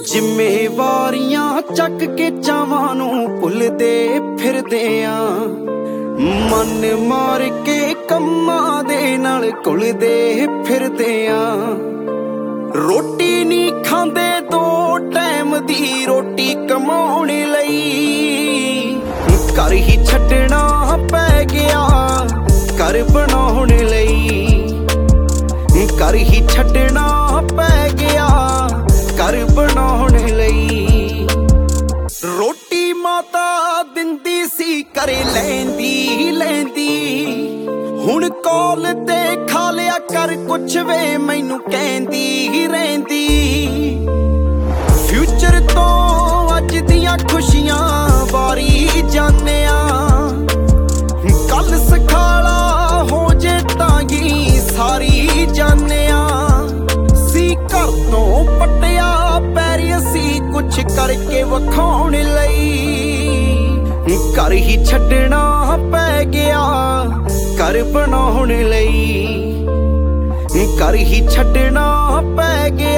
ਜ਼ਿੰਮੇਵਾਰੀਆਂ ਚੱਕ ਕੇ ਚਾਵਾਂ ਨੂੰ ਭੁੱਲਦੇ ਫਿਰਦੇ ਆ, ਮਨ ਮਾਰ ਕੇ ਕੰਮਾਂ ਦੇ ਨਾਲ ਘੁਲਦੇ ਫਿਰਦੇ ਆ। ਰੋਟੀ ਨਹੀਂ ਖਾਂਦੇ 2 ਟਾਈਮ ਦੀ ਰੋਟੀ ਕਮਾਉਣ ਲਈ, ਘਰ ਹੀ ਛੱਡਣਾ ਪੈ ਗਿਆ ਘਰ ਬਣਾਉਣ ਲਈ, ਘਰ ਹੀ ਛੱਡਣਾ ਪੈ ਗਿਆ ਘਰ ਬਣਾਉਣ ਲਈ। ਰੋਟੀ ਮਾਤਾ ਦਿੰਦੀ ਸੀ ਘਰੇ ਲੈਂਦੀ ਹੁਣ ਕਾਲ ਤੇ ਖਾ ਲਿਆ ਕਰ ਕੁਛ ਵੇ ਮੈਨੂੰ ਕਹਿੰਦੀ ਰਹਿੰਦੀ। ਫਿਊਚਰ ਤੋਂ ਅੱਜ ਦੀਆਂ ਖੁਸ਼ੀਆਂ ਵਾਰੀ ਜਾਂਦੇ ਆ, ਕੱਲ ਸਖਾਲਾ ਹੋ ਜੇ ਤਾਂਗੀ ਸਾਰੀ ਜਾਂਦੇ ਆ। ਸੀ ਘਰ ਤੋਂ ਪੱਟਿਆ ਪੈਰ ਅਸੀਂ ਕੁਛ ਕਰਕੇ ਵਿਖਾਉਣ ਲਈ, ਘਰ ਹੀ ਛੱਡਣਾ ਪੈ ਗਿਆ ਘਰ ਬਣਾਉਣ ਲਈ, ਘਰ ਹੀ ਛੱਡਣਾ ਪੈ ਗਿਆ